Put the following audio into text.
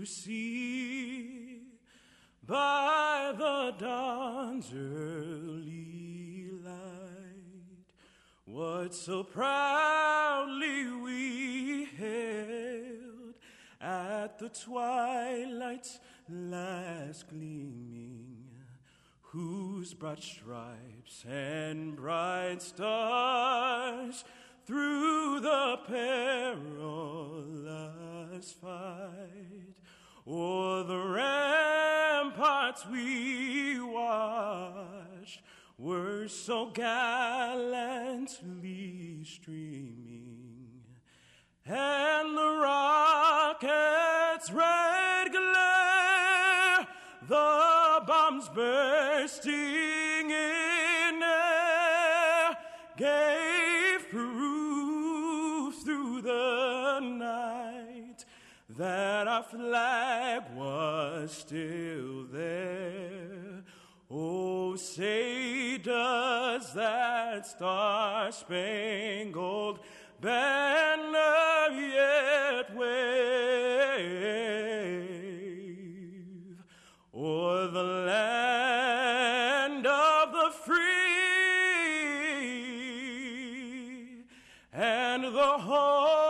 see by the dawn's early light what so proudly we hailed at the twilight's last gleaming, whose broad stripes and bright stars through the perilous fight o'er the ramparts we watched were so gallantly streaming, and the rocket's red glare, the bombs bursting in air, gave proof through the night that our flag was still there. Oh, say does that star-spangled banner yet wave o'er the land of the free and the home